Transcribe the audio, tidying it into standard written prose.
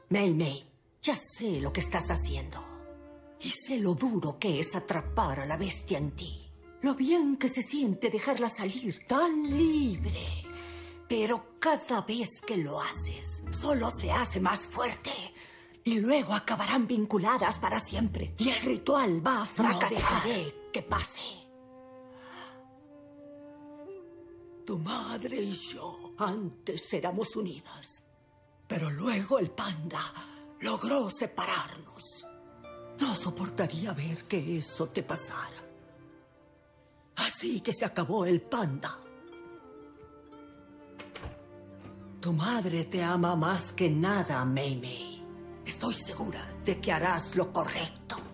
Mei Mei, ya sé lo que estás haciendo. Y sé lo duro que es atrapar a la bestia en ti. Lo bien que se siente dejarla salir tan libre. Pero cada vez que lo haces, solo se hace más fuerte. Y luego acabarán vinculadas para siempre. Y el ritual va a fracasar. No dejaré que pase. Tu madre y yo antes éramos unidas. Pero luego el panda logró separarnos. No soportaría ver que eso te pasara. Así que se acabó el panda. Tu madre te ama más que nada, Mei Mei. Estoy segura de que harás lo correcto.